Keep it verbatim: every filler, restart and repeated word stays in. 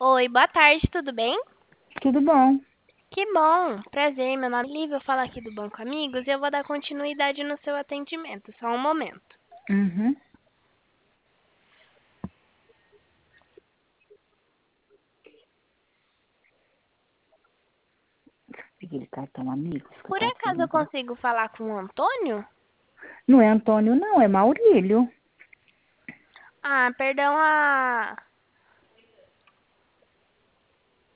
Oi, boa tarde, tudo bem? Tudo bom? Que bom, prazer, meu nome é Lívia, eu falo aqui do Banco Amigos e eu vou dar continuidade no seu atendimento, só um momento. Uhum. Aquele cartão Amigos que eu Por tava acaso eu querendo ver. consigo falar com o Antônio? Não é Antônio, não, é Maurílio. Ah, perdão a...